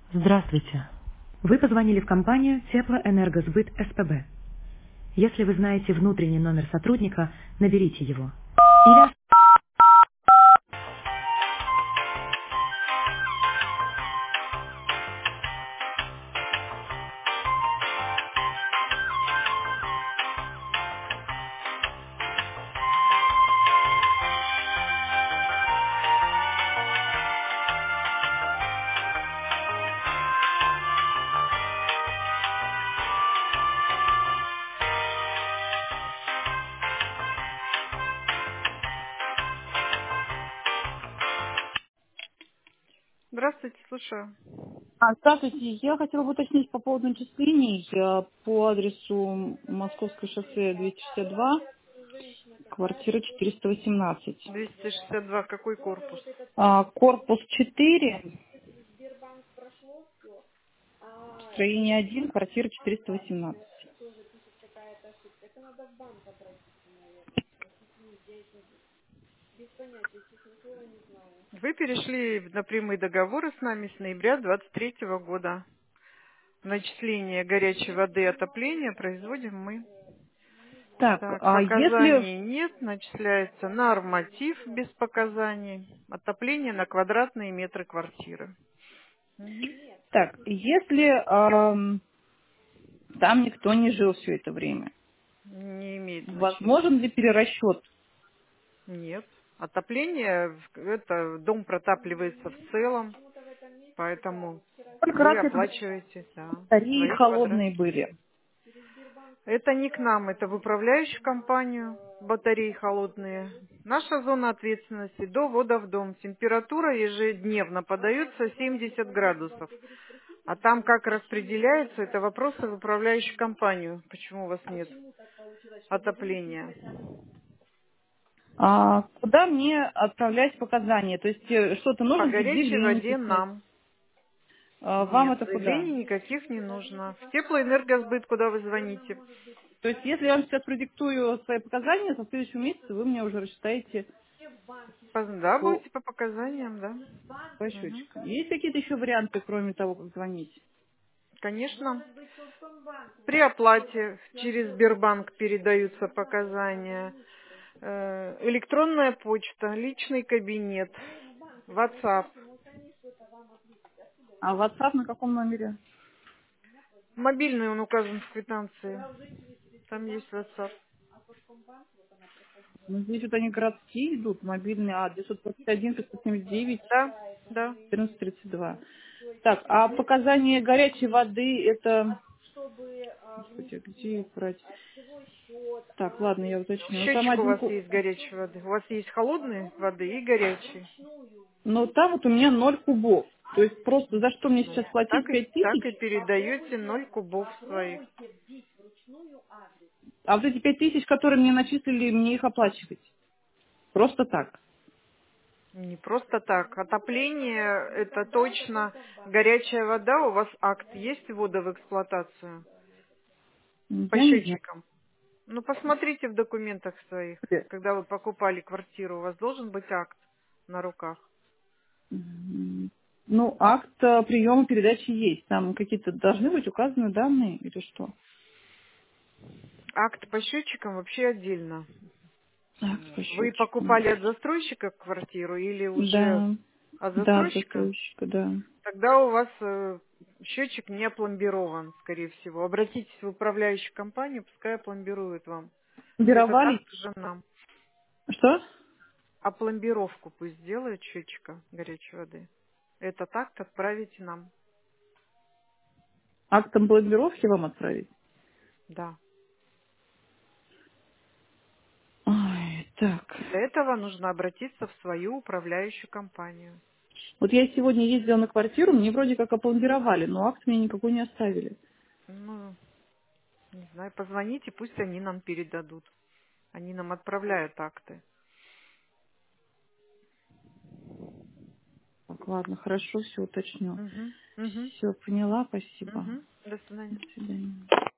Здравствуйте. Вы позвонили в компанию Теплоэнергосбыт СПБ. Если вы знаете внутренний номер сотрудника, наберите его. Или... Здравствуйте, слушаю. Здравствуйте. Я хотела бы уточнить по поводу начислений по адресу Московское шоссе 262, квартира 418. 262, какой корпус? Корпус 4, строение 1, квартира 418. Вы перешли на прямые договоры с нами с ноября 23 года. Начисление горячей воды и отопления производим мы. Так, Так, а если... показаний нет, начисляется норматив без показаний, отопление на квадратные метры квартиры. Мгм. Так, если там никто не жил все это время, Не имеет значения. возможен ли перерасчет? Нет. Отопление, это дом протапливается в целом, поэтому Сколько вы раз это оплачиваете, да, батареи свои квадраты. холодные были? Это не к нам, это в управляющую компанию, батареи холодные. Наша зона ответственности до ввода в дом. Температура ежедневно подается 70 градусов. А там как распределяется, это вопросы в управляющую компанию. Почему у вас нет отопления? Куда мне отправлять показания? То есть что-то По нужно в горячей заявление воде писать? нам. Вам Нет, это куда? заявлений никаких не нужно. В теплоэнергосбыт, куда вы звоните. То есть если я вам сейчас продиктую свои показания, то в следующем месяце вы мне уже рассчитаете Да, по, будете по показаниям, да. по Мгм. счетчикам. Есть какие-то еще варианты, кроме того, как звонить? Конечно. При оплате через Сбербанк передаются показания. Электронная почта, личный кабинет, WhatsApp. А WhatsApp на каком номере? Мобильный он указан в квитанции. Там есть WhatsApp. Ну, здесь вот они городские идут, мобильные, 921 579 Да, да. 1432. Так, а показания горячей воды это... Господи, а где их брать? Так, ладно, я уточню. Ну, там Счетчик у один... вас есть горячей воды. У вас есть холодной воды и горячей. Но там вот у меня 0 кубов. То есть просто за что мне сейчас платить Так 5000? и передаете 0 кубов своих. А вот эти 5000, которые мне начислили, мне их оплачивать. Просто так. Не просто так. Отопление это точно горячая вода. У вас акт есть ввода в эксплуатацию по Я не знаю. счетчикам? Ну, посмотрите в документах своих. Когда вы покупали квартиру, у вас должен быть акт на руках. Ну, акт приема передачи есть. Там какие-то должны быть указаны данные или что? Акт по счетчикам вообще отдельно. Акт по Вы счетчику. покупали от застройщика квартиру или уже Да. от Да, от застройщика? застройщика, да. Тогда у вас счетчик не опломбирован, скорее всего. Обратитесь в управляющую компанию, пускай опломбируют вам. Этот Бировали. акт уже нам. Что? Опломбировку пусть сделают счетчика горячей воды. Этот акт отправите нам. Актом блокировки вам отправить? Да. Ой, так. Для этого нужно обратиться в свою управляющую компанию. Вот я сегодня ездила на квартиру, мне вроде как опломбировали, но акт мне никакой не оставили. Ну, не знаю, позвоните, пусть они нам передадут. Они нам отправляют акты. Так, ладно, хорошо, все уточню. Угу, угу, Все, поняла, спасибо. угу. До свидания. До свидания.